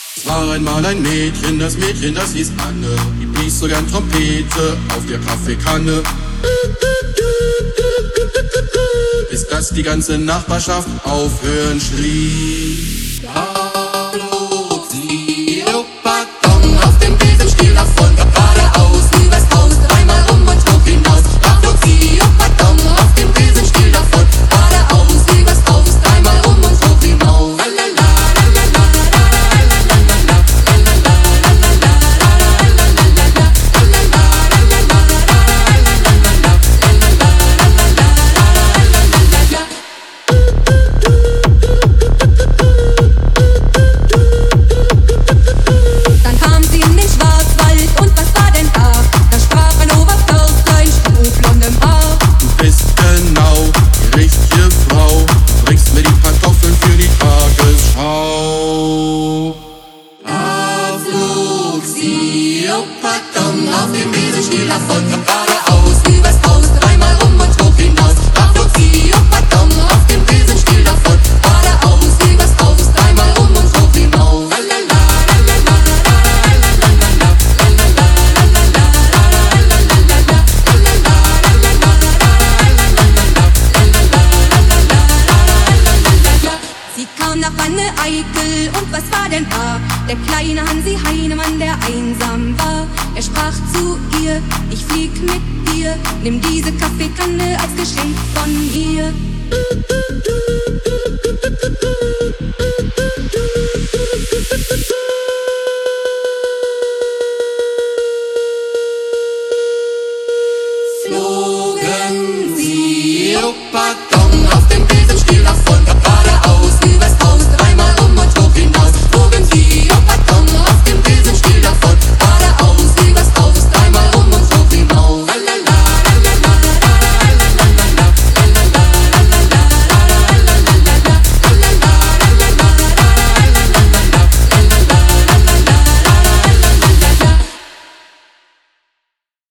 Es war einmal ein Mädchen, das hieß Anne. Die blies so gern Trompete auf der Kaffeekanne. Bis dass die ganze Nachbarschaft aufhören schrie. Da flog sie, Luftballon auf dem Besenstiel davon, geradeaus übers Haus, dreimal rum und hoch hinaus. Da flog sie, Luftballon auf dem Besenstiel davon, geradeaus übers Haus, dreimal rum und hoch hinaus. Pardon, auf dem Besenstiel davon, geradeaus übers Haus, dreimal rum und hoch hinaus. Da flog sie, oh pardon, auf dem Besenstiel davon, geradeaus übers Haus, dreimal rum und hoch hinaus. Sie kam nach Wanne-Eickel und was war denn da? Der kleine Hansi Heinemann, der einsam war. Er sprach zu ihr, ich flieg mit dir, nimm diese Kaffeekanne als Geschenk von mir.